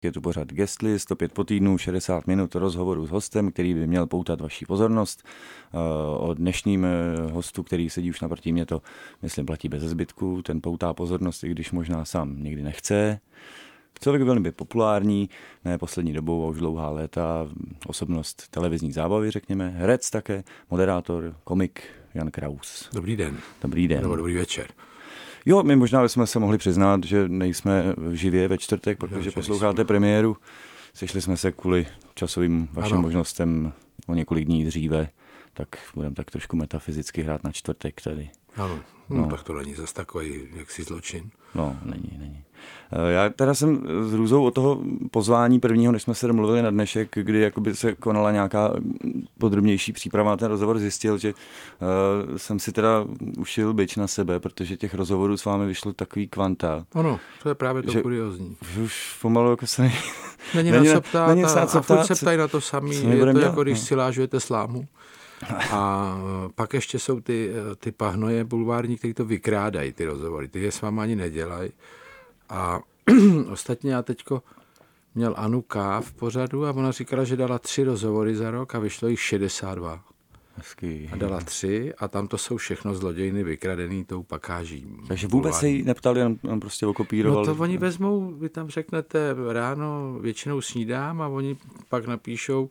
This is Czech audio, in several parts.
Je tu pořad Guestly, 105 po týdnu, 60 minut rozhovoru s hostem, který by měl poutat vaši pozornost. O dnešním hostu, který sedí už naproti mě, to myslím platí bez zbytku. Ten poutá pozornost, i když možná sám nikdy nechce. Člověk velmi populární, ne poslední dobou a už dlouhá léta, osobnost televizní zábavy, řekněme, herec také, moderátor, komik Jan Kraus. Dobrý den. Dobrý den. Nebo dobrý večer. Jo, my možná jsme se mohli přiznat, že nejsme živě ve čtvrtek, protože posloucháte premiéru. Sešli jsme se kvůli časovým vašim možnostem o několik dní dříve, tak budeme tak trošku metafyzicky hrát na čtvrtek tady. Ano, no. Tak to není zase takový jaksi zločin. No, není. Já teda jsem s hrůzou od toho pozvání prvního, než jsme se domluvili na dnešek, kdy jakoby se konala nějaká podrobnější příprava na ten rozhovor, zjistil, že jsem si teda ušil bič na sebe, protože těch rozhovorů s vámi vyšlo takový kvanta. Ano, to je právě to kuriózní. Už pomalu jako se není na co ptát a furt se ptají na to samý. Je to jako když si lážujete slámu. A pak ještě jsou ty pahnoje bulvární, kteří to vykrádají, ty rozhovory. Ty je s váma ani nedělají. A ostatně já teďko měl Anu K. v pořadu a ona říkala, že dala 3 rozhovory za rok a vyšlo jich 62. Hezky. A dala 3 a tam to jsou všechno zlodějiny vykradený tou pakáží. Takže vůbec se jí neptali, jen prostě okopírovali. No to oni vezmou, vy tam řeknete ráno většinou snídám a oni pak napíšou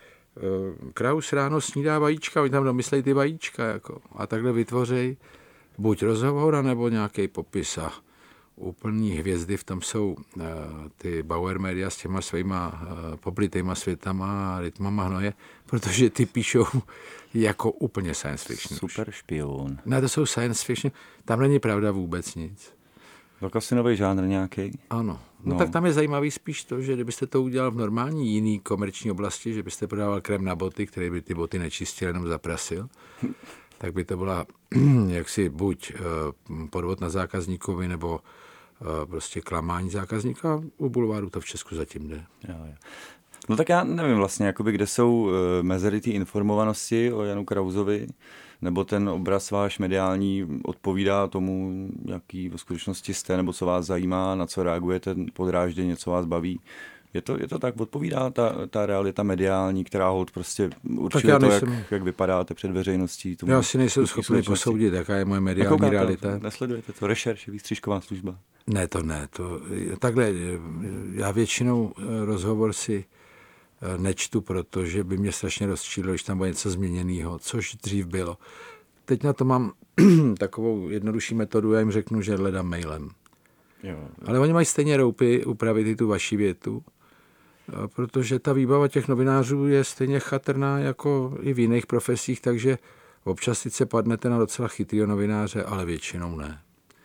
Kraus ráno snídá vajíčka, oni tam domyslejí ty vajíčka jako, a takhle vytvoří buď rozhovor, nebo nějaký popis a úplný hvězdy v tom jsou ty Bauer Media s těma svýma poblitejma světama a rytmama hnoje, protože ty píšou jako úplně science fiction. Super špion. Ne, to jsou science fiction, tam není pravda vůbec nic. Tak asi nový žánr nějaký. Ano. No tak tam je zajímavý spíš to, že kdybyste to udělal v normální jiný komerční oblasti, že byste prodával krém na boty, který by ty boty nečistil, jenom zaprasil, tak by to byla jaksi buď podvod na zákazníkovi, nebo prostě klamání zákazníka. U bulváru to v Česku zatím jde. Jo. No tak já nevím vlastně, jakoby, kde jsou mezery té informovanosti o Janu Krausovi, nebo ten obraz váš mediální odpovídá tomu, jaký v skutečnosti jste, nebo co vás zajímá, na co reagujete podrážděně, co vás baví. Je to tak, odpovídá ta realita mediální, která holt prostě určuje to, jak vypadáte před veřejností. Já si nejsem schopný posoudit, jaká je moje mediální realita. Nesledujete to? Rešerš, výstřižková služba? Ne. Takhle, já většinou rozhovor si nečtu, protože by mě strašně rozčílilo, když tam bylo něco změněného, což dřív bylo. Teď na to mám takovou jednodušší metodu, já jim řeknu, že hledám mailem. Jo. Ale oni mají stejně roupy upravit i tu vaši větu, protože ta výbava těch novinářů je stejně chatrná jako i v jiných profesích, takže občas sice padnete na docela chytrýho novináře, ale většinou ne.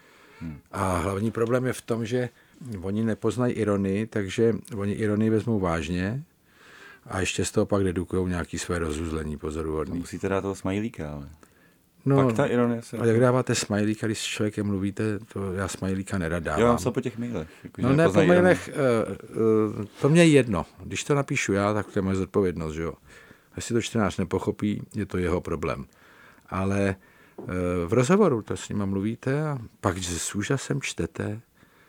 A hlavní problém je v tom, že oni nepoznají ironii, takže oni ironii vezmou vážně a ještě z toho pak dedukujou nějaký své rozuzlení pozoruhodný. Musíte dát toho smajlíka, ale... No, pak ta ironie se... A jak dáváte smajlíka, když s člověkem mluvíte, to já smajlíka nerad dávám. Já mám co po těch mailech. No ne, po mailech, to mě je jedno. Když to napíšu já, tak to je moje zodpovědnost, že jo. Jestli to čtenář nepochopí, je to jeho problém. Ale v rozhovoru to s nima mluvíte a pak s úžasem čtete,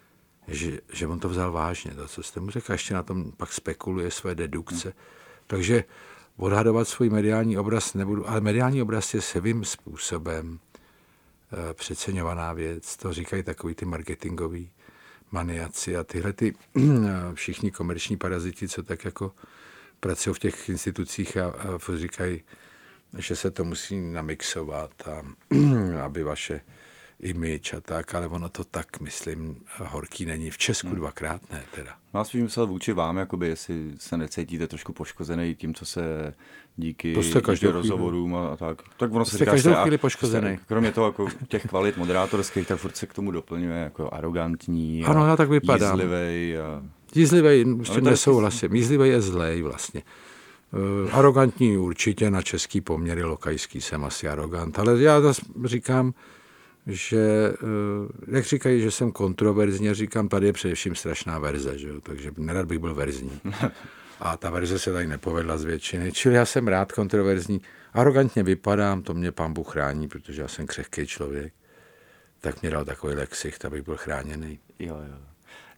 že on to vzal vážně, to, co jste mu řekl, a ještě na tom pak spekuluje své dedukce. Takže odhadovat svůj mediální obraz nebudu, ale mediální obraz je svým způsobem přeceňovaná věc. To říkají takový ty marketingoví maniaci a tyhle ty všichni komerční paraziti, co tak jako pracují v těch institucích a říkají, že se to musí namixovat a aby vaše image a tak, ale ono to tak, myslím, horký není. V Česku 2krát ne teda. Má spíš myslel vůči vám, jakoby, jestli se necítíte trošku poškozený tím, co se díky rozhovorům a tak. Tak ono se říká, každou chvíli poškozený. Kromě toho, jako těch kvalit moderátorských, tak furt se k tomu doplňuje jako arrogantní ano, já tak vypadám. Jízlivej. Jízlivej, nesouhlasím. Jízlivej je zlej vlastně. Arrogantní určitě na český poměry, lokajský jsem asi arrogant, ale já zase říkám, že, jak říkají, že jsem kontroverzní, říkám, tady je především strašná verze, že jo? Takže nerad bych byl verzní. A ta verze se tady nepovedla z většiny, čili já jsem rád kontroverzní. Arrogantně vypadám, to mě Pán Bůh chrání, protože já jsem křehký člověk. Tak mě dal takový lexicht, abych byl chráněný. Jo.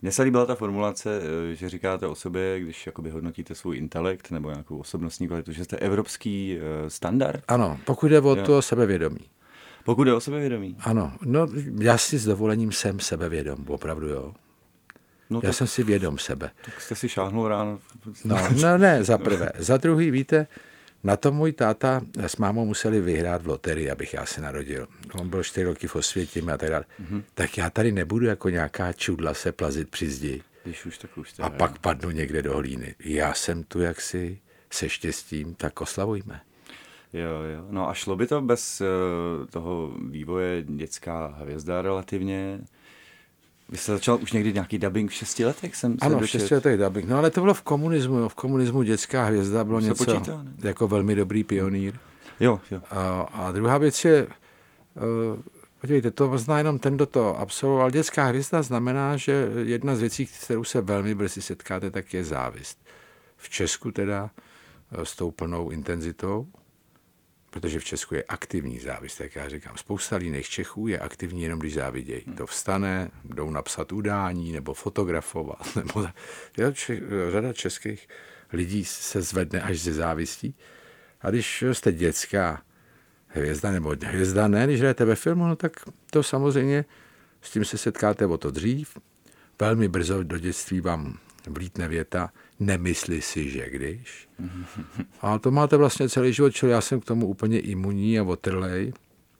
Mně se líbila ta formulace, že říkáte o sobě, když jakoby hodnotíte svůj intelekt nebo nějakou osobnostní kvalitu, že jste evropský standard. Ano, pokud jde o to sebevědomí. Pokud jde o sebevědomí. Ano, no já si s dovolením jsem sebevědom, opravdu jo. No já jsem si vědom sebe. Tak jste si šáhnul ráno. No ne, za prvé. Za druhý, víte, na to můj táta s mámou museli vyhrát v loterii, abych já se narodil. On byl 4 roky v Osvětimi a tak dále. Tak já tady nebudu jako nějaká čudla se plazit při zdi. Když už, tak už. A pak padnu někde do hlíny. Já jsem tu jaksi se štěstím, tak oslavujme. Jo. No a šlo by to bez toho vývoje dětská hvězda relativně? Vy jste začal už někdy nějaký dubbing v 6 letech? Ano, v 6 letech dubbing. No ale to bylo v komunismu. Jo. V komunismu dětská hvězda bylo něco počítá, jako velmi dobrý pionýr. Jo. A druhá věc je, podívejte, to zná jenom ten, kdo to absolvoval. Dětská hvězda znamená, že jedna z věcí, kterou se velmi brzy setkáte, tak je závist. V Česku teda s tou plnou intenzitou, protože v Česku je aktivní závist, jak já říkám. Spousta jiných Čechů je aktivní jenom, když závidějí. To vstane, jdou napsat udání nebo fotografovat. Nebo řada českých lidí se zvedne až ze závistí. A když jste dětská hvězda nebo hvězda ne, když hrajete ve filmu, no tak to samozřejmě s tím se setkáte o to dřív. Velmi brzo do dětství vám vlítne věta, nemysli si, že když. A to máte vlastně celý život, čili já jsem k tomu úplně imunní a otrlej.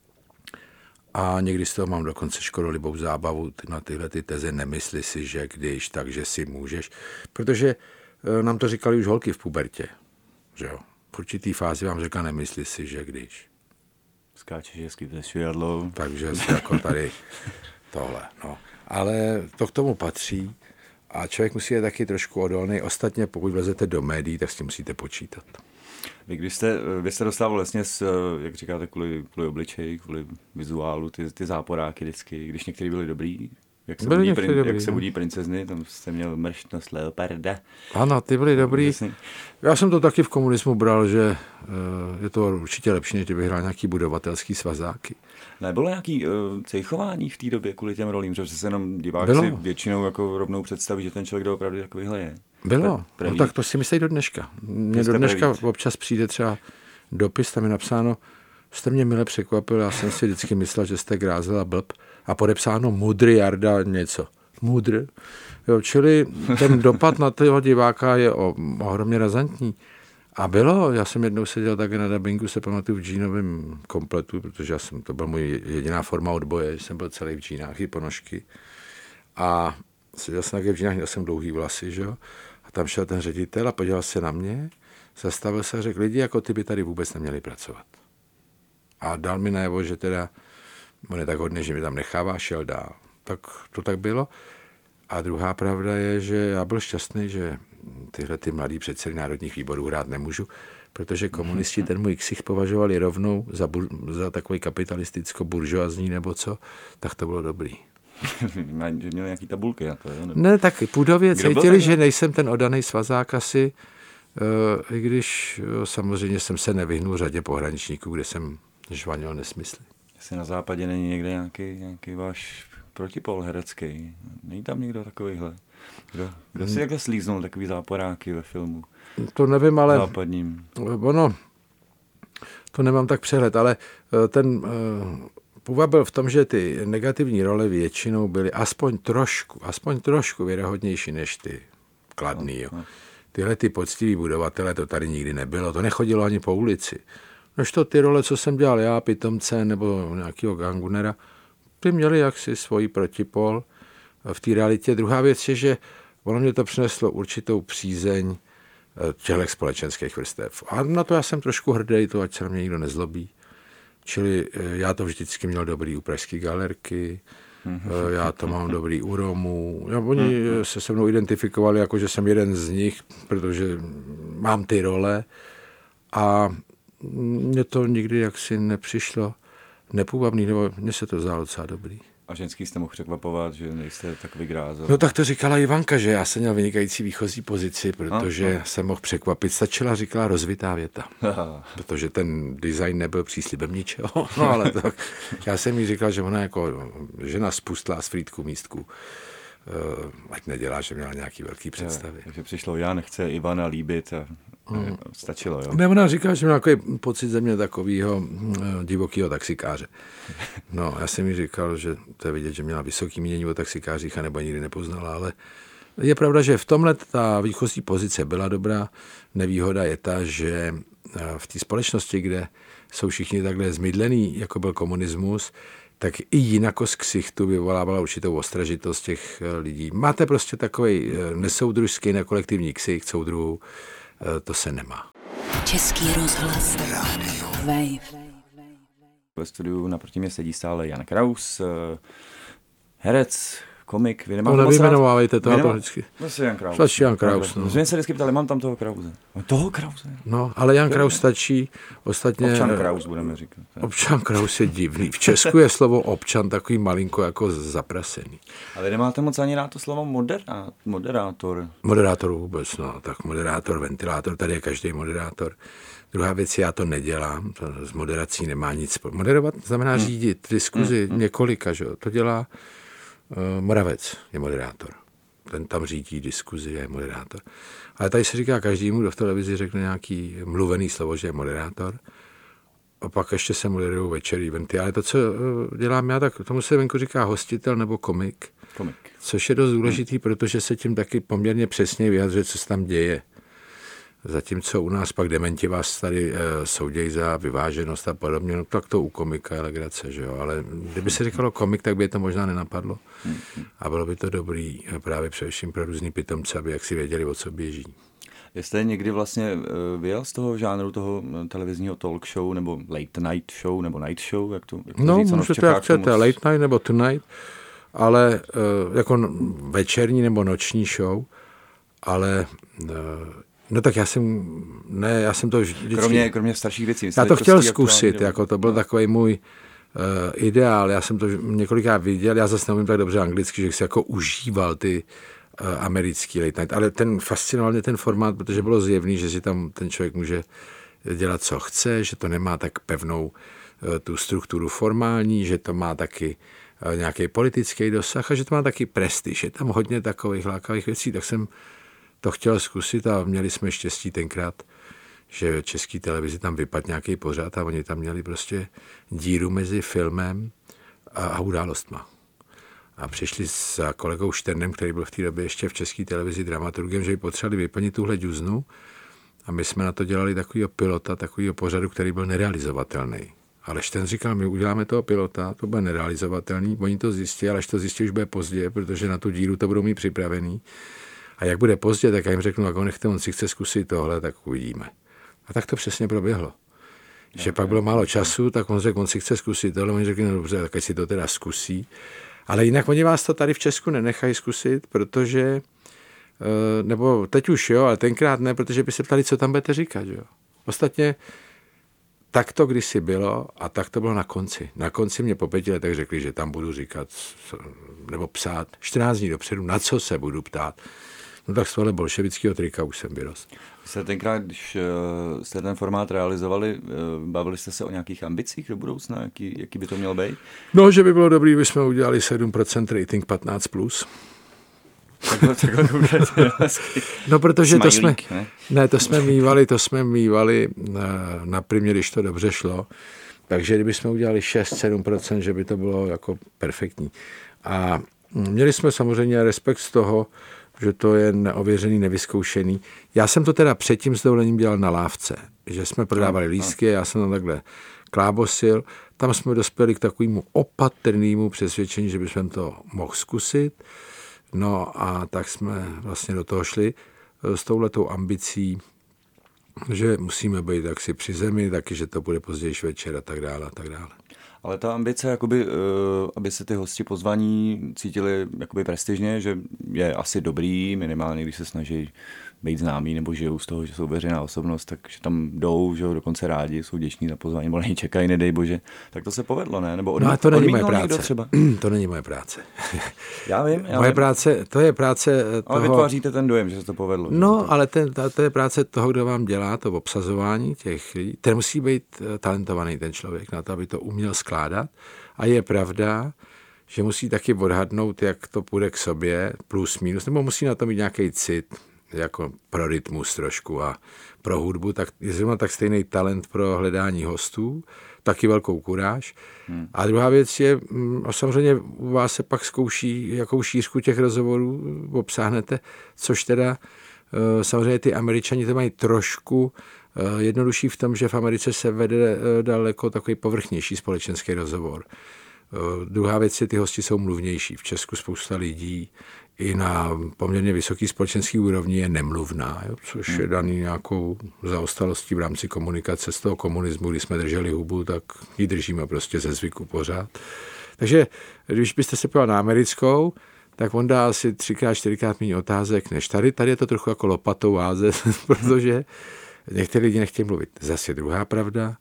A někdy z toho mám dokonce škodolibou zábavu na tyhle ty teze, nemysli si, že když, takže si můžeš. Protože nám to říkali už holky v pubertě. Že jo? V určitý fázi vám řekla, nemysli si, že když. Skáčeš hezky ve švihadlou. Takže jako tady tohle. No. Ale to k tomu patří. A člověk musí je taky trošku odolný. Ostatně, pokud vlezete do médií, tak s tím musíte počítat. Vy jste dostával vlastně, jak říkáte, kvůli obličeji, kvůli vizuálu, ty záporáky vždycky, když někteří byli dobrý, jak se budí princezny, tam jste měl mrštnost leoparda. Ano, ty byly dobrý. Já jsem to taky v komunismu bral, že je to určitě lepší, než kdybych hrál nějaký budovatelský svazáky. Nebylo nějaký cejchování v té době kvůli těm rolím, že se jenom divák si většinou jako rovnou představí, že ten člověk opravdu takovýhle je. Bylo, no tak to si myslí do dneška. Mně do dneška občas přijde třeba dopis, tam je napsáno, jste mě mile překvapil, já jsem si vždycky myslel, že jste grázel a blb, a podepsáno Mudry Jarda něco. Mudr. Jo, čili ten dopad na toho diváka je ohromně razantní. A bylo, já jsem jednou seděl také na dabingu, se pamatuju, v džínovém kompletu, protože to byla moje jediná forma odboje, že jsem byl celý v džínách i ponožky. A seděl jsem také v džínách, měl jsem dlouhý vlasy, že jo. A tam šel ten ředitel a podíval se na mě, zastavil se a řekl, lidi jako ty by tady vůbec neměli pracovat. A dal mi najevo, že teda on je tak hodný, že mi tam nechává, šel dál. Tak to tak bylo. A druhá pravda je, že já byl šťastný, že tyhle ty mladý předsedy národních výborů hrát nemůžu, protože komunisti ten můj ksicht považovali rovnou za takový kapitalisticko-buržoazní nebo co, tak to bylo dobrý. Že měl nějaký tabulky na to, jo? Ne, tak půdově cítili, že nejsem ten oddaný svazák asi, i když samozřejmě jsem se nevyhnul řadě pohraničníků, kde jsem žvanil nesmysly. Jestli na západě není někde nějaký váš protipol herecký. Není tam někdo takovýhle? Kdo si jakhle slíznul takový záporáky ve filmu? To nevím, ale západním. Ono, to nemám tak přehled, ale ten půvab byl v tom, že ty negativní role většinou byly aspoň trošku věrohodnější než ty kladný. Jo. Tyhle ty poctiví budovatele, to tady nikdy nebylo, to nechodilo ani po ulici. Nož to ty role, co jsem dělal já, pitomce nebo nějakého gangunera, ty měli jaksi svoji protipol v té realitě. Druhá věc je, že ono mě to přineslo určitou přízeň těchto společenských vrstev. A na to já jsem trošku hrdý, to ať se na mě nikdo nezlobí. Čili já to vždycky měl dobrý u Pražské galerky, já to mám dobrý u Romů. Oni se mnou identifikovali, jako že jsem jeden z nich, protože mám ty role a mně to nikdy jaksi nepřišlo nepůvabný, nebo mně se to zdálo docela dobrý. A ženský jste mohl překvapovat, že nejste takový grázel? No tak to říkala Ivanka, že já jsem měl vynikající výchozí pozici, protože jsem mohl překvapit. Stačila, říkala rozvitá věta. Protože ten design nebyl příslibem ničeho. No ale tak, já jsem jí říkal, že ona jako žena spustlá z frýdku místku. ať nedělá, že měla nějaký velký představy. Takže přišlo, já nechce Ivana líbit a stačilo, jo? Ne, ona říká, že měla takový pocit ze mě takovýho divokýho taxikáře. No, já jsem jí říkal, že to je vidět, že měla vysoký mínění o taxikářích a nebo nikdy nepoznala, ale je pravda, že v tomhle ta výchozí pozice byla dobrá. Nevýhoda je ta, že v té společnosti, kde jsou všichni takhle zmydlený, jako byl komunismus, tak i jinakost ksichtu vyvolávala určitou ostražitost těch lidí. Máte prostě takový nesoudružský nekolektivní ksicht soudruhů, to se nemá. Český rozhlas. Wave. Ve studiu naproti mě sedí stále Jan Kraus, herec, komik. Vy nemáte nevyjmenovávejte to vždycky. Vlastně Jan Kraus. Stačí Jan Kraus. No. Mě se vždycky ptali, mám tam toho Krause. Toho Krause? No, ale Jan Kraus stačí. Ostatně, občan Kraus budeme říkat. Občan Kraus je divný. V Česku je slovo občan takový malinko jako zaprasený. Ale nemáte moc ani rád to slovo moderátor. Moderátor vůbec, no. Tak moderátor, ventilátor, tady je každý moderátor. Druhá věc, já to nedělám, to s moderací nemá nic. Moderovat znamená řídit diskuzi několika, že? To dělá Moravec, je moderátor. Ten tam řídí diskuzi, je moderátor. Ale tady se říká každému, kdo v televizi řekne nějaký mluvený slovo, že je moderátor. A pak ještě se moderují večer eventy. Ale to, co dělám já, tak tomu se venku říká hostitel nebo komik. Což je dost důležitý, protože se tím taky poměrně přesně vyjadřuje, co se tam děje. Zatímco u nás pak dementi vás tady soudějí za vyváženost a podobně, no tak to u komika je legrace, že jo, ale kdyby se říkalo komik, tak by to možná nenapadlo a bylo by to dobrý právě především pro různý pitomce, aby jak si věděli, o co běží. Jste někdy vlastně vyjel z toho žánru toho televizního talk show nebo late night show nebo night show, jak to no, říct, můžete jak chcete, late night nebo tonight, ale jako večerní nebo noční show, ale no tak já jsem to vždycky... Kromě starších věcí. Já to chtěl zkusit, jako to byl takový můj ideál, já jsem to několikrát viděl, já zase nevím tak dobře anglicky, že si jako užíval ty americký late night, ale fascinoval mě ten formát, protože bylo zjevný, že si tam ten člověk může dělat, co chce, že to nemá tak pevnou tu strukturu formální, že to má taky nějaký politický dosah a že to má taky prestiž. Je tam hodně takových lákavých věcí, tak jsem to chtěl zkusit a měli jsme štěstí tenkrát, že v české televizi tam vypadl nějaký pořad a oni tam měli prostě díru mezi filmem a událostma. A přišli s kolegou Šternem, který byl v té době ještě v české televizi dramaturgem, že by potřebovali vyplnit tuhle džuznu a my jsme na to dělali takovýho pilota, takovýho pořadu, který byl nerealizovatelný. Ale Štern říkal, my uděláme toho pilota, to bude nerealizovatelný, oni to zjistí, ale až to zjistí, už bude pozdě, protože na tu díru to budou mít připravený. A jak bude pozdě, tak já jim řeknu, jak on si chce zkusit tohle, tak uvidíme. A tak to přesně proběhlo. Že pak bylo málo času, tak on řekl, on si chce zkusit tohle, oni řekli, no dobře, tak ať si to teda zkusí. Ale jinak oni vás to tady v Česku nenechají zkusit, protože, nebo teď už jo, ale tenkrát ne, protože by se ptali, co tam budete říkat, jo. Ostatně tak to kdysi bylo a tak to bylo na konci. Na konci mě po 5 letech řekli, že tam budu říkat nebo psát 14 dní dopředu, na co se budu ptát. No tak z tohle bolševického trika už jsem vyrost. Jste tenkrát, když jste ten formát realizovali, bavili jste se o nějakých ambicích do budoucna? Jaký by to mělo být? No, že by bylo dobrý, kdybychom udělali 7% rating 15+. Takhle no, protože to jsme mívali na Primě, když to dobře šlo. Takže kdybychom udělali 6-7%, že by to bylo jako perfektní. A měli jsme samozřejmě respekt z toho, že to je neověřený, nevyzkoušený. Já jsem to teda předtím s dovolením dělal na lávce, že jsme prodávali lístky, já jsem tam takhle klábosil. Tam jsme dospěli k takovému opatrnému přesvědčení, že bychom to mohli zkusit. No a tak jsme vlastně do toho šli s touhletou ambicí, že musíme být taksi při zemi, taky, že to bude později večer a tak dále a tak dále. Ale ta ambice, jakoby, aby se ty hosti pozvaní cítili jakoby prestižně, že je asi dobrý, minimálně když se snaží být známí nebo žijou z toho, že jsou veřejná osobnost, takže tam jdou, že dokonce rádi, jsou vděční za pozvání, nebo nečekají, nedej bože. Tak to se povedlo, ne? Nebo no a to není moje práce. Třeba? To není moje práce. Já vím. Práce, to je práce toho... Ale vytváříte ten dojem, že se to povedlo. No, ale to je práce toho, kdo vám dělá to obsazování těch lidí. Ten musí být talentovaný ten člověk na to, aby to uměl skládat. A je pravda, že musí taky odhadnout, jak to půjde k sobě, plus minus, nebo musí na to mít nějaký cit, jako pro rytmus trošku a pro hudbu, tak je zrovna tak stejný talent pro hledání hostů, taky velkou kuráž. A druhá věc je, a samozřejmě u vás se pak zkouší, jakou šířku těch rozhovorů obsáhnete, což teda samozřejmě ty Američani to mají trošku jednodušší v tom, že v Americe se vede daleko takový povrchnější společenský rozhovor. Druhá věc je, ty hosti jsou mluvnější. V Česku spousta lidí i na poměrně vysoký společenský úrovni je nemluvná, jo, což je daný nějakou zaostalostí v rámci komunikace z toho komunismu, kdy jsme drželi hubu, tak ji držíme prostě ze zvyku pořád. Takže když byste se pojali na americkou, tak on dá asi 3x, 4x méně otázek než tady. Tady je to trochu jako lopatou házet, protože někteří lidi nechtějí mluvit. Zase druhá pravda,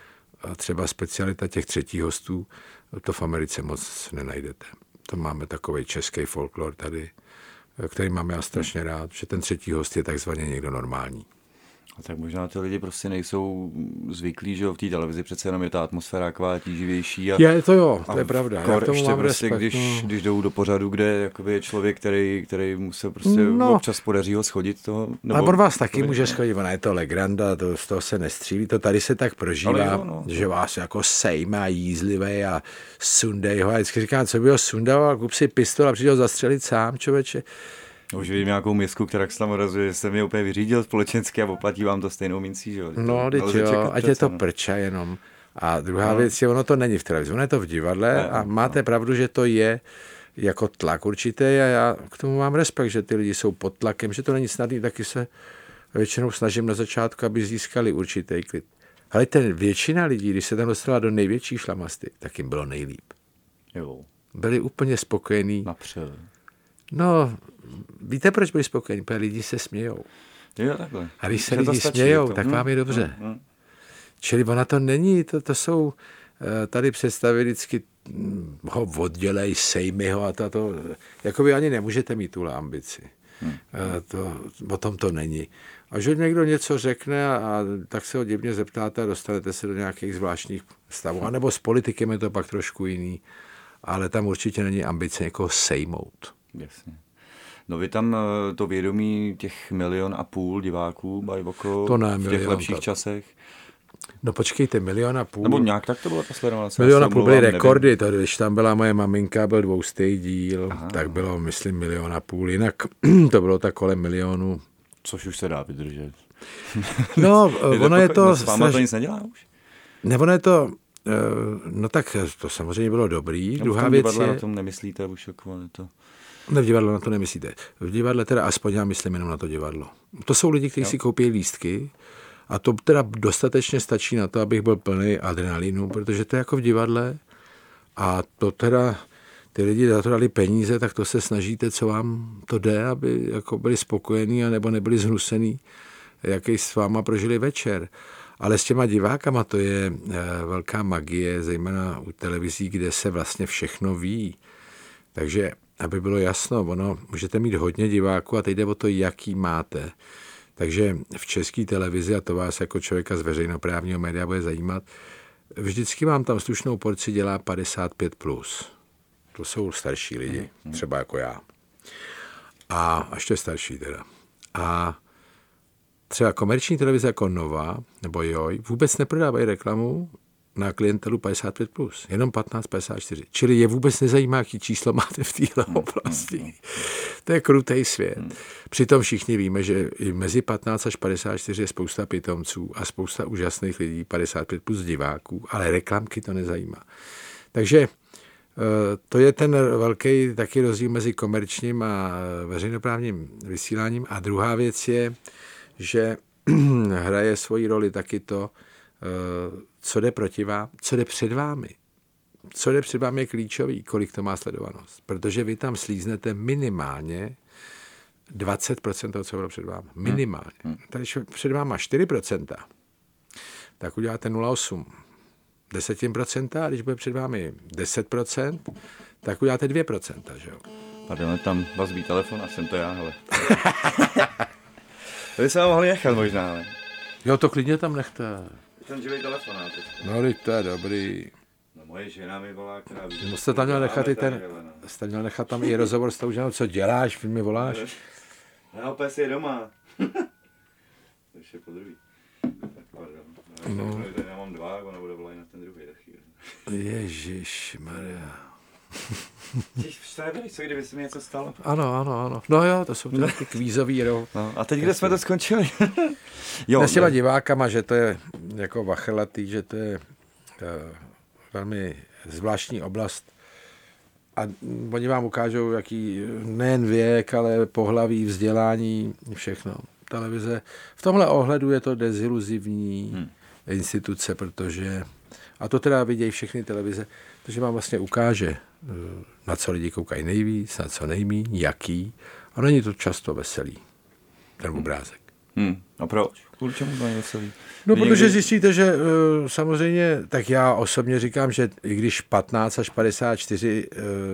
a třeba specialita těch třetích hostů, to v Americe moc nenajdete. To máme takovej český folklor tady, který mám já strašně rád, že ten třetí host je takzvaně někdo normální. A tak možná ty lidi prostě nejsou zvyklí, že v té televizi přece jenom je ta atmosféra taková tíživější. Je to jo, to je pravda. Já tomu mám prostě, respekt, když jdou do pořadu, kde je člověk, který mu se prostě občas podaří ho schodit. Toho, nebo on vás taky může schodit, ona je to legranda, z toho se nestřílí, to tady se tak prožívá, že vás jako sejme a jízlivej a sundej ho a vždycky říkám, co by ho sundal a kup si pistol a přijde ho zastřelit sám, člověče. Už vidím nějakou misku, která se tam odrazuje, že jsem mě úplně vyřídil společensky a oplatí vám to stejnou mincí, že jo? No, jo, ať je to prča jenom. A druhá věc je, ono to není v televizi, ono je to v divadle a máte pravdu, že to je jako tlak určitý a já k tomu mám respekt, že ty lidi jsou pod tlakem, že to není snadný, taky se většinou snažím na začátku, aby získali určitý klid. Ale většina lidí, když se tam dostala do největší šlamasty, tak jim bylo nejlíp. Jo. Byli úplně spokojení. Napřel. No, víte, proč byli spokojení? Protože lidi se smějou. Jo, takhle. A když se lidi smějou, tak vám je dobře. Čili ona to není, to jsou tady představy vždycky ho oddělej, sejmi ho a to jako vy ani nemůžete mít tuhle ambici. O tom to není. A že někdo něco řekne a tak se ho divně zeptáte a dostanete se do nějakých zvláštních stavů. A nebo s politikem je to pak trošku jiný. Ale tam určitě není ambice někoho sejmout. Jasně. No vy tam to vědomí těch 1,5 milionu diváků Bajvoko v těch lepších časech? No počkejte, 1,5 milionu. Nebo nějak tak to bylo ta sledovanost? 1,5 milionu byly rekordy, to, když tam byla moje maminka, byl 200 díl, tak bylo, myslím, 1,5 milionu. Jinak to bylo tak kolem 1 milionu. Což už se dá vydržet. No, ono je to... S váma to nic nedělá už? Ne, ono je to... No tak to samozřejmě bylo dobrý. Druhá věc je... na tom nemyslíte už jako to... Ne, v divadle na to nemyslíte. V divadle teda aspoň já myslím jenom na to divadlo. To jsou lidi, kteří si koupí lístky a to teda dostatečně stačí na to, abych byl plný adrenalinu, protože to je jako v divadle a to teda ty lidi za to dali peníze, tak to se snažíte, co vám to jde, aby jako byli spokojení a nebo nebyli zhnusený, jaký s váma prožili večer. Ale s těma divákama to je velká magie, zejména u televizí, kde se vlastně všechno ví. Takže, aby bylo jasno, můžete mít hodně diváků a teď jde o to, jaký máte. Takže v české televizi, a to vás jako člověka z veřejnoprávního média bude zajímat, vždycky vám tam slušnou porci dělá 55+. To jsou starší lidi, třeba jako já. A ještě starší teda. A třeba komerční televize jako Nova nebo Joj vůbec neprodávají reklamu na klientelu 55+, jenom 15-54. Čili je vůbec nezajímá, jaký číslo máte v téhle oblasti. To je krutej svět. Přitom všichni víme, že i mezi 15 až 54 je spousta pitomců a spousta úžasných lidí, 55+ diváků, ale reklamky to nezajímá. Takže to je ten velký taky rozdíl mezi komerčním a veřejnoprávním vysíláním. A druhá věc je, že hraje svoji roli taky to, co jde proti vám, co jde před vámi. Co jde před vámi je klíčový, kolik to má sledovanost. Protože vy tam slíznete minimálně 20% toho, co bylo před vámi. Minimálně. Tady před váma 4%, tak uděláte 0,8. 10%, a když bude před vámi 10%, tak uděláte 2%, že jo? Pardon, tam vazbí telefon a jsem to já, hele. To by se vám mohli nechat možná, ale... Jo, to klidně tam nechte. Ten živý telefonát. No, to je dobrý. No moje žena mi volá, která... No jste tam měl nechat tam i rozhovor s tou ženou, co děláš, mi voláš? No, pes je doma. To ještě po druhý. Pardon. No. Já mám 2, ona bude volat na ten druhý. Ježišmarja. Co kdyby se mi něco stalo? Ano. No jo, to jsou ty kvízový rov. No, a teď kde jsme to skončili? S těma divákama, že to je jako vachrlatý, že to je velmi zvláštní oblast. A oni vám ukážou, jaký nejen věk, ale pohlaví, vzdělání, všechno. Televize. V tomhle ohledu je to deziluzivní instituce, protože, a to teda vidějí všechny televize, protože vám vlastně ukáže, na co lidi koukají nejvíc, na co nejmíň, jaký. A není to často veselý, ten obrázek. A proč? Kvůli čemu to je veselý? No, protože zjistíte, že samozřejmě, tak já osobně říkám, že i když 15 až 54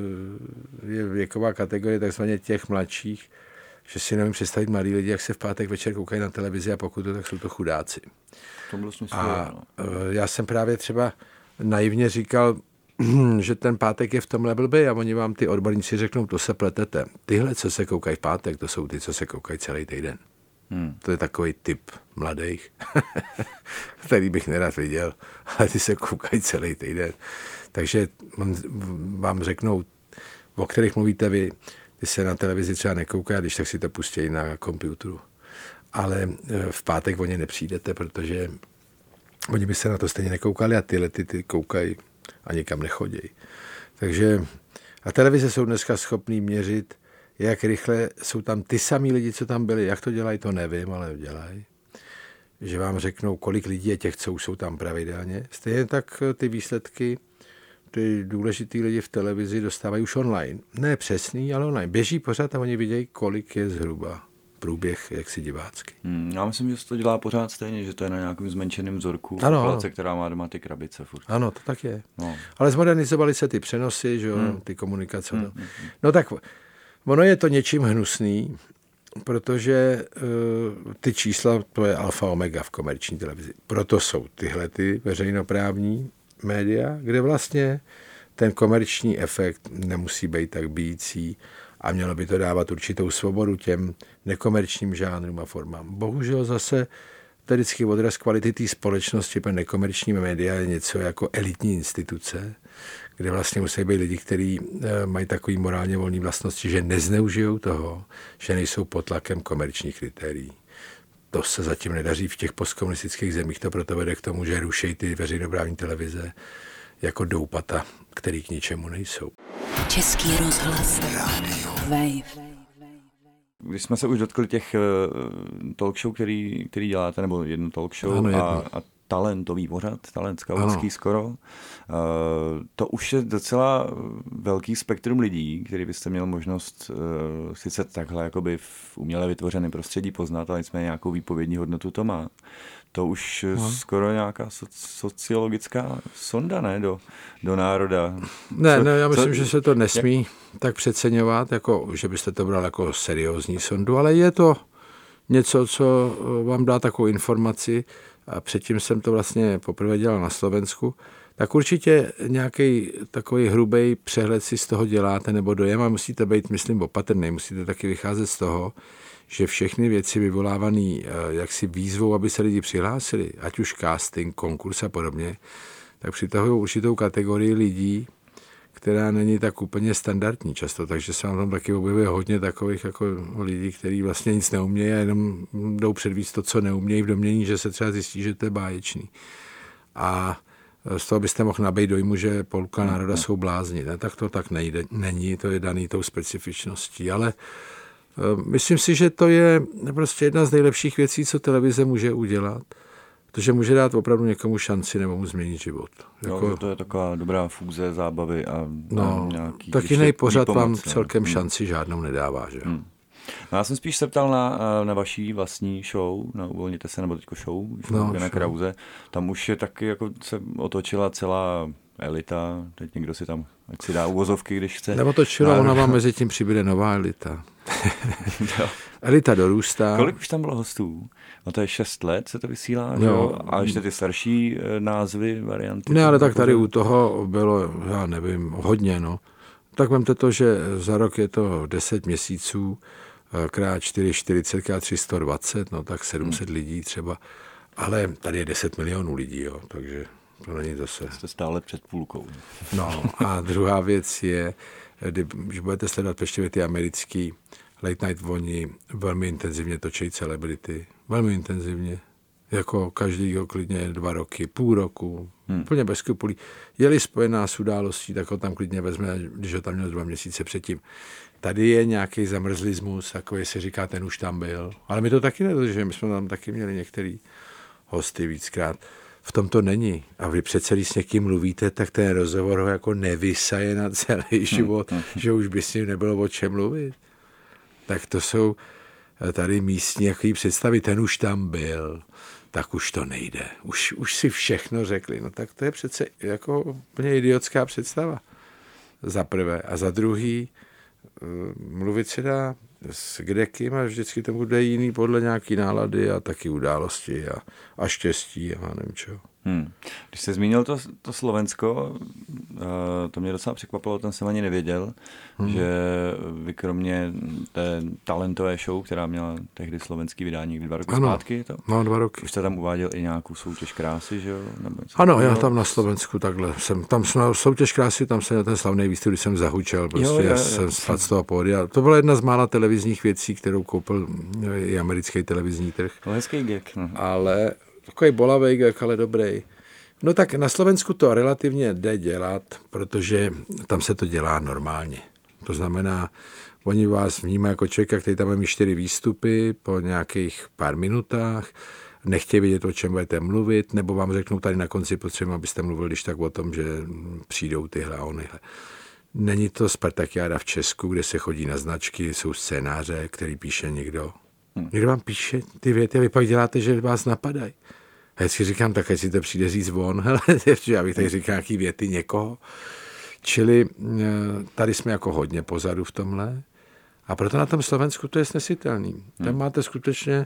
je věková kategorie takzvaně těch mladších, že si nevím představit mladí lidi, jak se v pátek večer koukají na televizi a pokud to, tak jsou to chudáci. To bylo smysl, a já jsem právě třeba naivně říkal, že ten pátek je v tomhle blbý a oni vám ty odborníci řeknou, to se pletete. Tyhle, co se koukají v pátek, to jsou ty, co se koukají celý týden. To je takový typ mladých, který bych nerad viděl, ale ty se koukají celý týden. Takže vám řeknou, o kterých mluvíte vy, ty se na televizi třeba nekoukají, když tak si to pustí na počítači. Ale v pátek o ně nepřijdete, protože oni by se na to stejně nekoukali a tyhle ty koukají a nikam nechodí. Takže a televize jsou dneska schopný měřit, jak rychle jsou tam ty samý lidi, co tam byli. Jak to dělají, to nevím, ale dělají. Že vám řeknou, kolik lidí je těch, co už jsou tam pravidelně. Stejně tak ty výsledky, ty důležitý lidi v televizi dostávají už online. Ne přesný, ale online. Běží pořád a oni vidějí, kolik je zhruba průběh jaksi divácký. Já myslím, že se to dělá pořád stejně, že to je na nějakém zmenšeném vzorku populace, která má doma ty krabice furt. Ano, to tak je. No. Ale zmodernizovaly se ty přenosy, že ty komunikace. No tak ono je to něčím hnusný, protože ty čísla, to je alfa omega v komerční televizi. Proto jsou tyhle ty veřejnoprávní média, kde vlastně ten komerční efekt nemusí být tak bijící a mělo by to dávat určitou svobodu těm nekomerčním žánrům a formám. Bohužel zase to je vždycky odraz kvality té společnosti, protože nekomerční média je něco jako elitní instituce, kde vlastně musí být lidi, kteří mají takový morálně volný vlastnosti, že nezneužijou toho, že nejsou pod tlakem komerčních kritérií. To se zatím nedaří v těch postkomunistických zemích, to proto vede k tomu, že rušejí ty veřejnoprávní televize jako doupata, který k ničemu nejsou. Český rozhlas. Wave. Když jsme se už dotkli těch talk show, který děláte, nebo jedno talk show ano, a talentový pořad, talent skautský skoro, to už je docela velký spektrum lidí, který byste měl možnost sice takhle jakoby v uměle vytvořeném prostředí poznat, ale nicméně nějakou výpovědní hodnotu to má. To už skoro nějaká sociologická sonda, ne? Do národa. Ne, já myslím, že se to nesmí tak přeceňovat, jako, že byste to bral jako seriózní sondu, ale je to něco, co vám dá takovou informaci, a předtím jsem to vlastně poprvé dělal na Slovensku, tak určitě nějaký takový hrubý přehled si z toho děláte nebo dojem a musíte být, myslím, opatrný. Musíte taky vycházet z toho, že všechny věci vyvolávané jaksi výzvou, aby se lidi přihlásili, ať už casting, konkurs a podobně, tak přitahují určitou kategorii lidí, která není tak úplně standardní často, takže se vám tam taky objevuje hodně takových jako lidí, kteří vlastně nic neumějí a jenom jdou předvíct to, co neumějí v domnění, že se třeba zjistí, že to je báječný. A z toho byste mohl nabít dojmu, že půlka národa jsou blázni. Ne? Tak to tak není, to je daný tou specifičností, ale myslím si, že to je prostě jedna z nejlepších věcí, co televize může udělat, protože může dát opravdu někomu šanci nebo mu změnit život. Jako, to je taková dobrá fúze, zábavy a nějaký... Tak jiný pořad vám celkem šanci žádnou nedává. Že? No, já jsem spíš se ptal na vaší vlastní show, na Uvolněte se, nebo teďko show, na Krause. Tam už je taky, jako se otočila celá elita, teď někdo si tam Ať si dá uvozovky, když chce. Nebo točilo, ona vám mezi tím přibude nová elita. Elita dorůstá. Kolik už tam bylo hostů? No to je 6 let, se to vysílá, jo? A ještě ty starší názvy, varianty. Ne, ale tak tady u toho bylo, já nevím, hodně, no. Tak vemte to, že za rok je to 10 měsíců, krát 440, krát 320, no tak 700 lidí třeba. Ale tady je 10 milionů lidí, jo, takže to není zase. Jste stále před půlkou. No a druhá věc je, když budete sledovat ještě ty americký late night, oni velmi intenzivně točí celebrity. Velmi intenzivně. Jako každýho klidně 2 roky, půl roku, úplně bez skrupulí. Je-li spojená s událostí, tak ho tam klidně vezme, když ho tam měl 2 měsíce předtím. Tady je nějaký zamrzlismus, takový se říká, ten už tam byl. Ale my to taky nedodržujeme, my jsme tam taky měli některý hosty víckrát. V tom to není. A vy přece, když s někým mluvíte, tak ten rozhovor ho jako nevysaje na celý život, že už by s ním nebylo o čem mluvit. Tak to jsou tady místní jaký představy, ten už tam byl, tak už to nejde. Už si všechno řekli. No tak to je přece jako úplně idiotská představa. Za prvé. A za druhý, mluvit se dá s kdekým a vždycky to bude jiný podle nějaký nálady a taky události a štěstí a nevím čeho. Když jste zmínil to Slovensko, to mě docela překvapilo, ten jsem ani nevěděl, že vy kromě té talentové show, která měla tehdy slovenský vydání 2 roky zpátky, to, no 2 roky. Už jste tam uváděl i nějakou soutěž krásy, že jo? Ano, já tam na Slovensku takhle jsem, tam soutěž krásy, tam se na ten slavný výstup, když jsem zahučel, prostě já jsem spadl z toho pódia. To byla jedna z mála televizních věcí, kterou koupil i americký televizní trh. Hezký gag. Ale takový bolavej gag, ale dobrý. No tak na Slovensku to relativně jde dělat, protože tam se to dělá normálně. To znamená, oni vás vnímají jako člověka, který tam má 4 výstupy po nějakých pár minutách, nechtějí vědět, o čem budete mluvit, nebo vám řeknou tady na konci potřebuji, abyste mluvili když tak o tom, že přijdou tyhle a onyhle. Není to Spartakiáda v Česku, kde se chodí na značky, jsou scénáře, který píše někdo. Někdo vám píše ty věty a vy pak děláte, že vás napadají. A já si říkám, tak ať si to přijde říct von, hele, já bych tady říkal nějaký věty někoho. Čili tady jsme jako hodně pozadu v tomhle. A proto na tom Slovensku to je snesitelný. Tam máte skutečně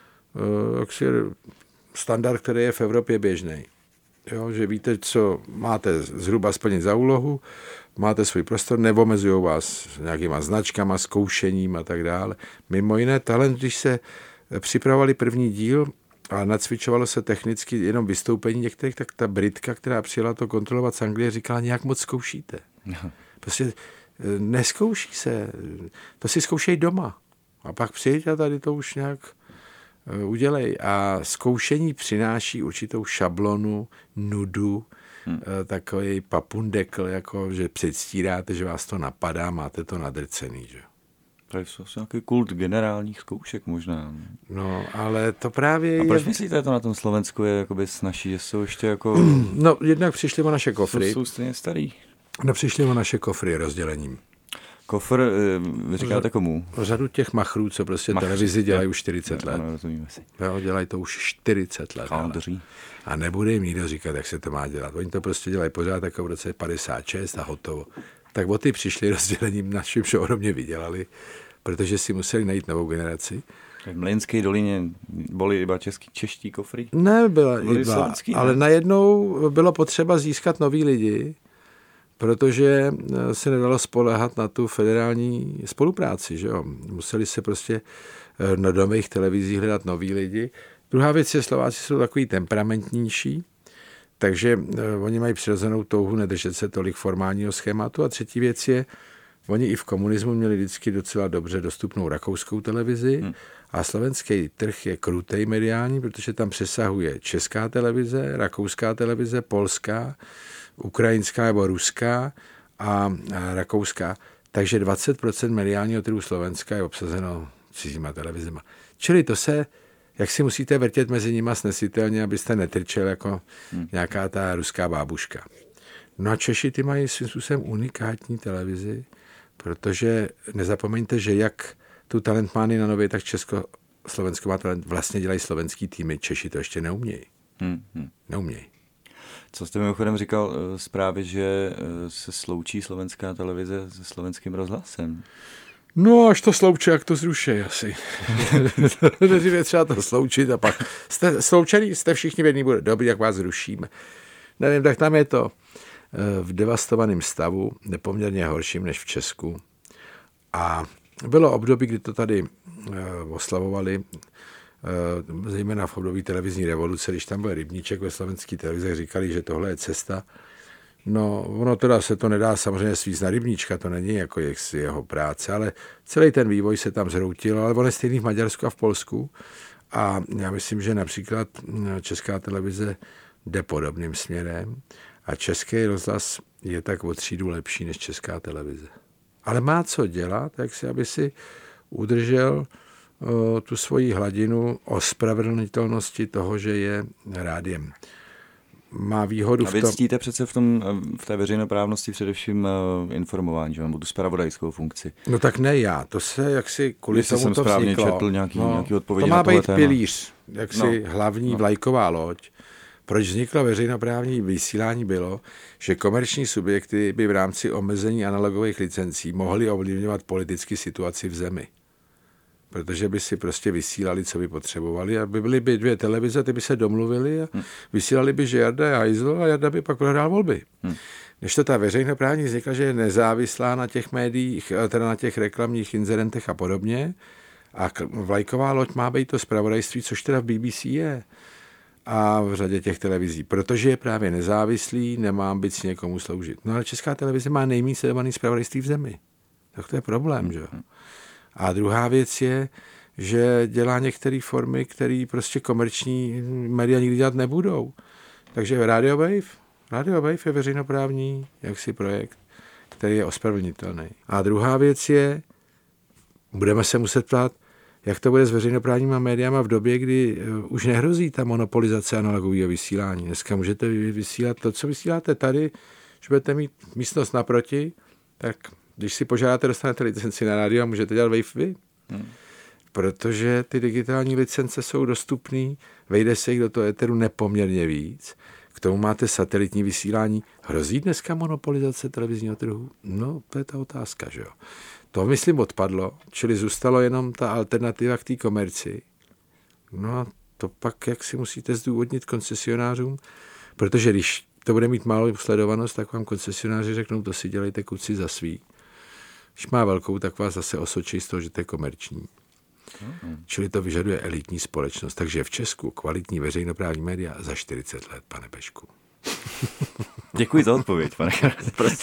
standard, který je v Evropě běžný. Jo, že víte, co máte zhruba splnit za úlohu, máte svůj prostor, neomezují vás nějakýma značkama, zkoušením a tak dále. Mimo jiné, talent, když se připravovali první díl a nacvičovalo se technicky jenom vystoupení některých, tak ta Britka, která přijela to kontrolovat z Anglie, říkala, nějak moc zkoušíte. Prostě neskouší se, to si zkoušej doma. A pak přijď a tady to už nějak udělej. A zkoušení přináší určitou šablonu, nudu, takový papundekl, jako že předstíráte, že vás to napadá, máte to nadrcený. Že? To je nějaký kult generálních zkoušek možná. No, ale to právě A proč myslíte, že to na tom Slovensku je jakoby snaží, že jsou ještě jako... No, jednak přišli o naše kofry. Jsou stejně starý. No, přišli o naše kofry rozdělením. Kofr, vy říkáte komu? Řadu těch machrů, co prostě televizi dělají už 40 let. Ano, rozumíme si. Jo, dělají to už 40 let. A nebude jim nikdo říkat, jak se to má dělat. Oni to prostě dělají pořád jako v roce 56 a hotovo. Tak o ty přišli rozdělením, naším ohromně vydělali, protože si museli najít novou generaci. V Mlýnské dolině byly iba čeští kofry? Ne, byla, ale najednou bylo potřeba získat nový lidi, protože se nedalo spoléhat na tu federální spolupráci. Že jo? Museli se prostě na nových televizích hledat noví lidi. Druhá věc je, Slováci jsou takový temperamentnější, takže oni mají přirozenou touhu nedržet se tolik formálního schématu. A třetí věc je, oni i v komunismu měli vždycky docela dobře dostupnou rakouskou televizi a slovenský trh je krutej mediální, protože tam přesahuje česká televize, rakouská televize, polská, ukrajinská nebo ruská a rakouská. Takže 20% mediálního trhu Slovenska je obsazeno cizíma televizema. Čili to se, jak si musíte vrtět mezi nima snesitelně, abyste netrčel jako nějaká ta ruská bábuška. No a Češi ty mají svým způsobem unikátní televizi, protože nezapomeňte, že jak tu talentmány na Nově, tak Československo má talent, vlastně dělají slovenský týmy, Češi to ještě neumějí. Neumějí. Co jste mimochodem říkal zprávě, že se sloučí slovenská televize se slovenským rozhlasem? No, až to sloučí, jak to zrušej asi. Nejdřív je třeba to sloučit a pak jste sloučený, jste všichni v jedný, bude dobrý, jak vás zrušíme. Nevím, tak tam je to v devastovaném stavu, nepoměrně horším než v Česku. A bylo období, kdy to tady oslavovali, zejména v období televizní revoluce, když tam byl Rybníček ve slovenské televizi, říkali, že tohle je cesta. No, ono teda se to nedá samozřejmě svízt na Rybníčka, to není jako jeho práce, ale celý ten vývoj se tam zhroutil, ale on je stejný v Maďarsku a v Polsku. A já myslím, že například Česká televize jde podobným směrem a Český rozhlas je tak o třídu lepší než Česká televize. Ale má co dělat, aby si udržel tu svoji hladinu ospravedlnitelnosti toho, že je rádiem. Má výhodu v tom... A vy ctíte přece v té veřejnoprávnosti především informování, že mám tu zpravodajskou funkci. No tak ne já, to se jaksi kvůli tomu jsem to správně vzniklo. četl nějaký odpovědi to má na tohle být téma. pilíř, hlavní vlajková loď. Proč vzniklo veřejnoprávní vysílání bylo, že komerční subjekty by v rámci omezení analogových licencí mohly ovlivňovat politicky situaci v zemi. Protože by si prostě vysílali, co by potřebovali. A by byly by dvě televize, ty by se domluvili a vysílali by, že Jarda je hajzl a Jarda by pak prohrál volby. Než to ta veřejnoprávní vznikla, že je nezávislá na těch médiích, teda na těch reklamních inzerentech a podobně. A vlajková loď má být to zpravodajství, což teda v BBC je. A v řadě těch televizí. Protože je právě nezávislý, nemá ambici někomu sloužit. No ale Česká televize má nejméně sledovaný zpravodajství v zemi. Tak to je problém, že jo. A druhá věc je, že dělá některé formy, které prostě komerční média nikdy dělat nebudou. Takže Radio Wave je veřejnoprávní jaksi projekt, který je ospravedlnitelný. A druhá věc je, budeme se muset ptát, jak to bude s veřejnoprávníma médiama v době, kdy už nehrozí ta monopolizace analogového vysílání. Dneska můžete vysílat to, co vysíláte tady, že budete mít místnost naproti, tak když si požádáte, dostanete licenci na rádio a můžete dělat wave vy. Protože ty digitální licence jsou dostupné, vejde se jich do toho éteru nepoměrně víc. K tomu máte satelitní vysílání. Hrozí dneska monopolizace televizního trhu? No, to je ta otázka, že jo. To, myslím, odpadlo, čili zůstalo jenom ta alternativa k té komerci. No a to pak, jak si musíte zdůvodnit koncesionářům, protože když to bude mít málo sledovanost, tak vám koncesionáři řeknou, to si dělejte kuci za svý. Když má velkou, tak vás zase osočí z toho, že to je komerční. Čili to vyžaduje elitní společnost. Takže v Česku kvalitní veřejnoprávní média za 40 let, pane Pešku. Děkuji za odpověď, pane Krále.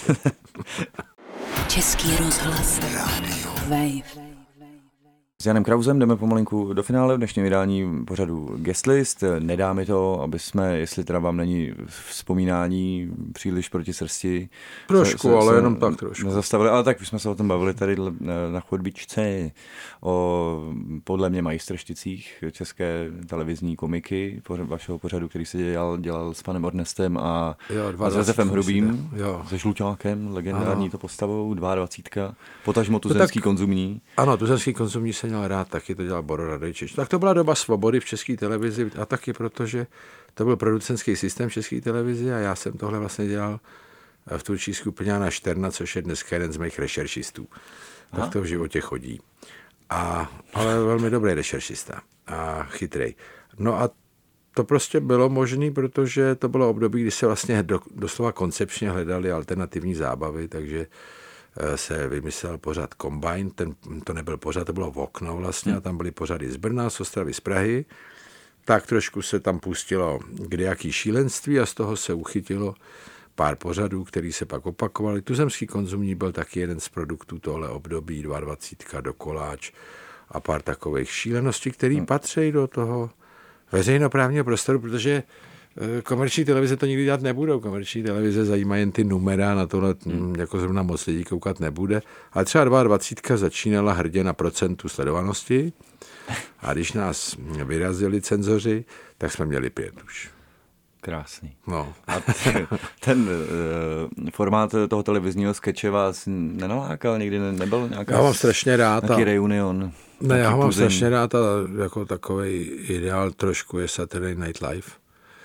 Český rozhlas. Wave. S Janem Krausem jdeme pomalinku do finále v dnešním vydání pořadu Guest List. Nedá mi to, aby jsme, jestli teda vám není vzpomínání příliš proti srsti. Trošku, ale jenom tak trošku. Nezastavili, ale tak už jsme se o tom bavili tady na chodbičce o podle mě majstršticích české televizní komiky, vašeho pořadu, který se dělal s panem Ornestem a s Josefem Hrubým, se Žluťákem, legendární to postavou, 22, potažmo tuzemský konzumní. Ano, tuzemský konzumní se měl rád, taky to dělal Boro Radojčič. Tak to byla doba svobody v České televizi a taky protože to byl producentský systém v České televizi a já jsem tohle vlastně dělal v tvůrčí skupině Jana Šterna, což je dneska jeden z mých rešeršistů. Tak to v životě chodí. Ale velmi dobrý rešeršista a chytrej. No a to prostě bylo možné, protože to bylo období, kdy se vlastně doslova koncepčně hledaly alternativní zábavy, takže se vymyslel pořad Combine, to nebyl pořad, to bylo okno vlastně a tam byly pořady z Brna, z Ostravy, z Prahy. Tak trošku se tam pustilo kdejaký šílenství a z toho se uchytilo pár pořadů, který se pak opakovali. Tuzemský konzumní byl taky jeden z produktů tohle období, 22, Dokoláč a pár takových šíleností, který patří do toho veřejnoprávního prostoru, protože komerční televize to nikdy dělat nebudou. Komerční televize zajímají jen ty numera, na tohle jako zrovna moc lidí koukat nebude. Ale třeba 22 začínala hrdě na procentu sledovanosti a když nás vyrazili cenzoři, tak jsme měli 5 už. Krásný. No. A ten formát toho televizního skeče vás nenalákal? Nikdy nebyl nějaká... Já mám strašně rád. Nějaký reunion? Ne, já mám strašně rád a jako takovej ideál trošku je Saturday Night Live.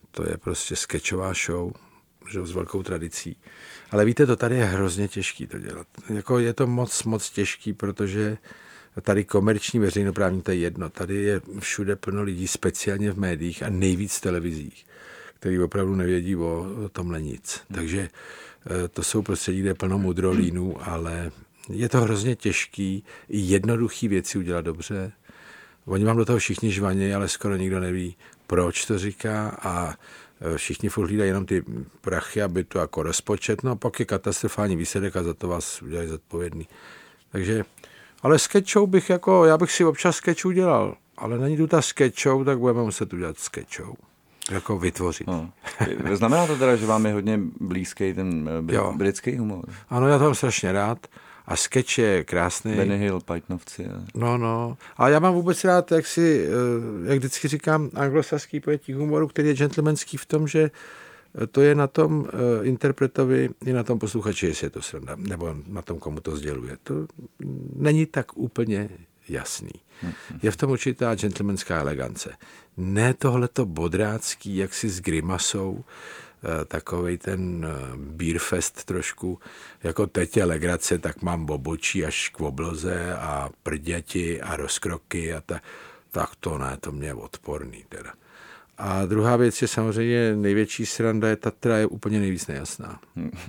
to je prostě sketchová show, že s velkou tradicí. Ale víte, to tady je hrozně těžký to dělat. Jako je to moc těžký, protože tady komerční veřejnoprávní, to je jedno. Tady je všude plno lidí, speciálně v médiích a nejvíc v televizích, který opravdu nevědí o tomhle nic. Takže to jsou prostředí, kde je plno mudrolínů, ale je to hrozně těžký i jednoduchý věci udělat dobře. Oni vám do toho všichni žvaní, ale skoro nikdo neví, proč to říká a všichni furt hlídají jenom ty prachy, aby to jako rozpočet, no a pak je katastrofální výsledek a za to vás udělají zodpovědný. Takže, ale sketch show já bych si občas sketch udělal, ale není tu ta sketch show, tak budeme muset udělat sketch show. Jako vytvořit. No. Znamená to teda, že vám je hodně blízký ten britský humor? Ano, já to mám strašně rád. A sketch je krásný. Benny Hill, Pythonovci. No. A já mám vůbec rád, jak vždycky říkám, anglosaský pojetí humoru, který je gentlemanský v tom, že to je na tom interpretovi i na tom posluchači, jestli je to sranda, nebo na tom, komu to sděluje. To není tak úplně jasný. Je v tom určitá gentlemanská elegance. Ne tohleto bodrácký, jaksi s grimasou, takovej ten beerfest trošku, jako teď je legrace, tak mám bobočí až k obloze a prděti a rozkroky a tak to ne, to mě je odporný teda. A druhá věc je samozřejmě největší sranda, je ta, která je úplně nejvíc nejasná.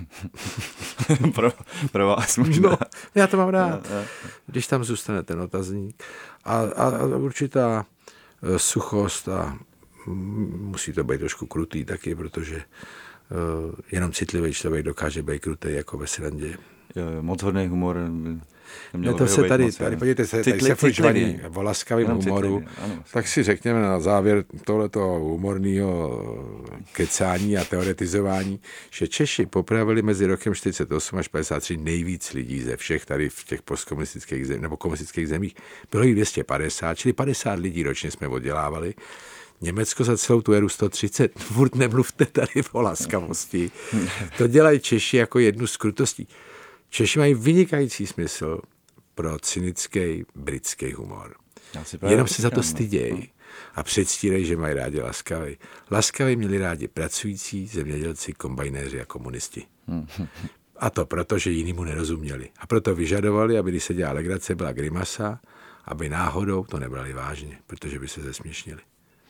pro vás možná. No, já to mám rád. Když tam zůstane ten otazník a určitá suchost a musí to být trošku krutý taky, protože jenom citlivý člověk dokáže být krutý jako ve srandě. Moc hodný humor. Ne, to se tady podívejte se, tady se furt o laskavém humoru, tak si řekněme na závěr tohleto humorného kecání a teoretizování, že Češi popravili mezi rokem 48 až 53 nejvíc lidí ze všech tady v těch postkomunistických zemích, nebo komunistických zemích. Bylo jich 250, čili 50 lidí ročně jsme oddělávali. Německo za celou tu éru 130. Furt nemluvte tady o laskavosti. To dělají Češi jako jednu z krutostí. Češi mají vynikající smysl pro cynický britský humor. Jenom se za to stydějí a předstírají, že mají rádi laskavý. Laskavý měli rádi pracující, zemědělci, kombajnéři a komunisti. A to proto, že jinému nerozuměli. A proto vyžadovali, aby když se dělala legrace, byla grimasa, aby náhodou to nebrali vážně, protože by se zesměšnili.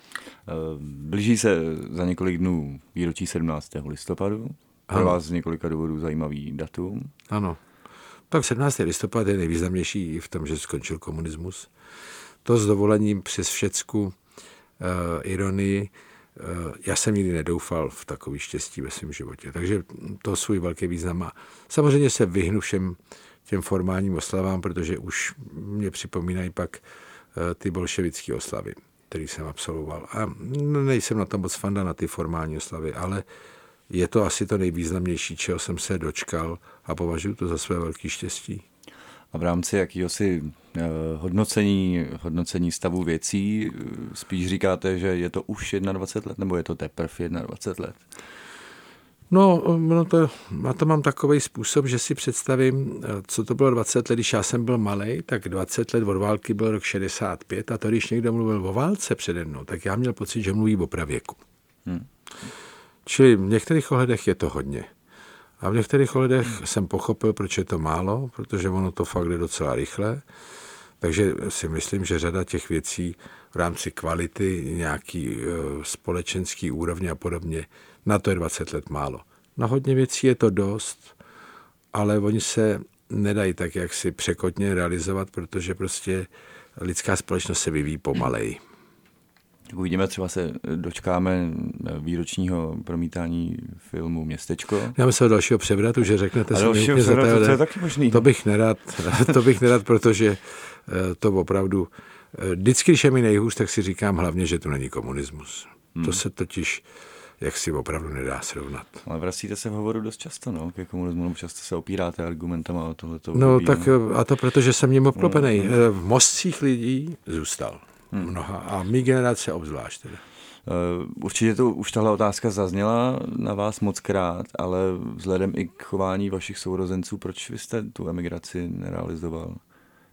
Blíží se za několik dnů výročí 17. listopadu. Pro vás z několika důvodů zajímavý datum. Ano. Tak 17. listopad je nejvýznamnější i v tom, že skončil komunismus. To s dovolením přes všecku ironii. Já jsem nikdy nedoufal v takový štěstí ve svém životě. Takže to svůj velký význam má. Samozřejmě se vyhnu všem těm formálním oslavám, protože už mě připomínají pak ty bolševické oslavy, který jsem absolvoval. A nejsem na tom moc fanda na ty formální oslavy, ale je to asi to nejvýznamnější, čeho jsem se dočkal a považuji to za své velké štěstí. A v rámci jakýhosi hodnocení stavu věcí spíš říkáte, že je to už 21 let, nebo je to teprve 21 let? No to mám takový způsob, že si představím, co to bylo 20 let, když já jsem byl malej, tak 20 let od války byl rok 65 a to, když někdo mluvil o válce přede mnou, tak já měl pocit, že mluví o pravěku. Čili v některých ohledech je to hodně. A v některých ohledech jsem pochopil, proč je to málo, protože ono to fakt jde docela rychle. Takže si myslím, že řada těch věcí v rámci kvality, nějaký společenský úrovně a podobně, na to je 20 let málo. Na hodně věcí je to dost, ale oni se nedají tak, jak si překotně realizovat, protože prostě lidská společnost se vyvíjí pomalej. Uvidíme, třeba se dočkáme výročního promítání filmu Městečko. Já myslím dalšího převratu, že řeknete se mě za to je taky možný. To bych nerad, protože to opravdu, vždycky, když je mi nejhůř, tak si říkám hlavně, že to není komunismus. To se totiž jak si opravdu nedá srovnat. Ale vracíte se v hovoru dost často, no, ke komunismu, často se opíráte argumentama o tohleto. No tak a to protože jsem ním obklopený. V mozcích lidí zůstal. Mnoha a mý generace obzvlášť. Určitě to už tahle otázka zazněla na vás mockrát, ale vzhledem i k chování vašich sourozenců, proč vy jste tu emigraci nerealizoval?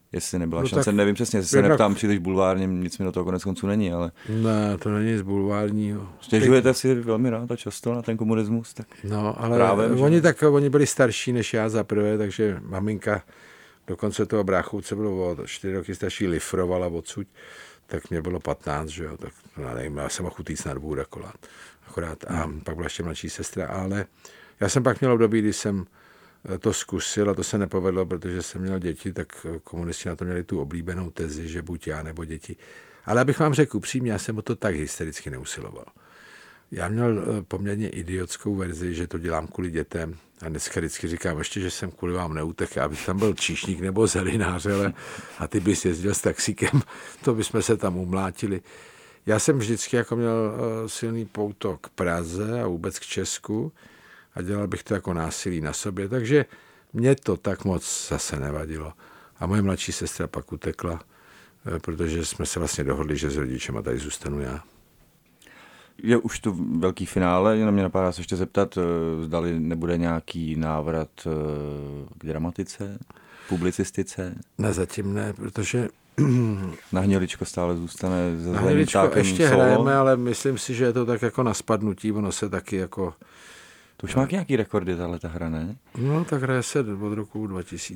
Jestli nebyla šance, nevím přesně, jestli se neptám příliš bulvárně, nic mi do toho konec konců není, ale... Ne, to není z bulvárního. Stěžujete si velmi rád a často na ten komunismus, tak... No, ale právem, oni byli starší než já za prvé, takže maminka dokonce toho bráchůce bylo o 4 roky starší, lifrovala odsud, tak mě bylo 15, že jo, tak nevím, já jsem mohl utíct na dvůr akorát a pak byla ještě mladší sestra, ale já jsem pak měl období, kdy jsem to zkusil a to se nepovedlo, protože jsem měl děti, tak komunisti na to měli tu oblíbenou tezi, že buď já nebo děti. Ale abych vám řekl upřímně, já jsem o to tak hystericky neusiloval. Já měl poměrně idiotskou verzi, že to dělám kvůli dětem a dneska vždycky říkám ještě, že jsem kvůli vám neutek, abych tam byl číšník nebo zelinář, a ty bys jezdil s taxíkem, to bychom se tam umlátili. Já jsem vždycky jako měl silný pouto k Praze a vůbec k Česku a dělal bych to jako násilí na sobě, takže mě to tak moc zase nevadilo. A moje mladší sestra pak utekla, protože jsme se vlastně dohodli, že s rodičema tady zůstanu já. Je už to velký finále, jenom mě napadá se ještě zeptat, zdali nebude nějaký návrat k dramatice, publicistice? Ne, zatím ne, protože... Na Hněličko stále zůstane se Na Hněličko ještě solo. Hrajeme, ale myslím si, že je to tak jako na spadnutí, ono se taky jako... To už má nějaký rekordy, ta hra, ne? No, tak hraje se od roku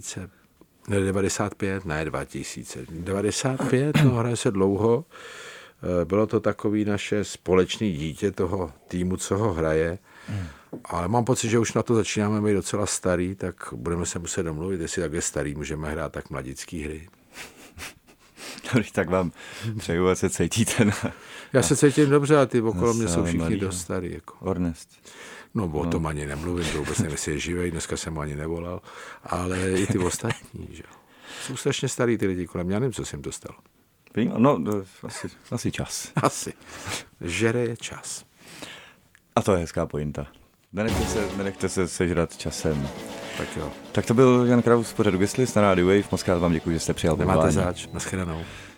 95, no hraje se dlouho. Bylo to takový naše společný dítě toho týmu, co ho hraje. Ale mám pocit, že už na to začínáme být docela starý, tak budeme se muset domluvit, jestli takhle starý můžeme hrát tak mladický hry. Dobrý, tak vám přeju, a se cítíte na... Já se cítím dobře a ty okolo mě jsou všichni dost starý. Jako. Ornest. No, o tom ani nemluvím, to vůbec nevím, jestli je živej, dneska jsem mu ani nevolal, ale i ty ostatní, že jo. Jsou strašně starý ty lidi kolem, já nevím, co jsem dostal. No, asi čas. Asi. Žere je čas. A to je hezká pointa. Nenechte se sežrat časem. Tak jo. Tak to byl Jan Kraus z pořadu Guestlist na rádiu Wave. Moc krát vám děkuji, že jste přijal. Nemáte zač. Naschledanou.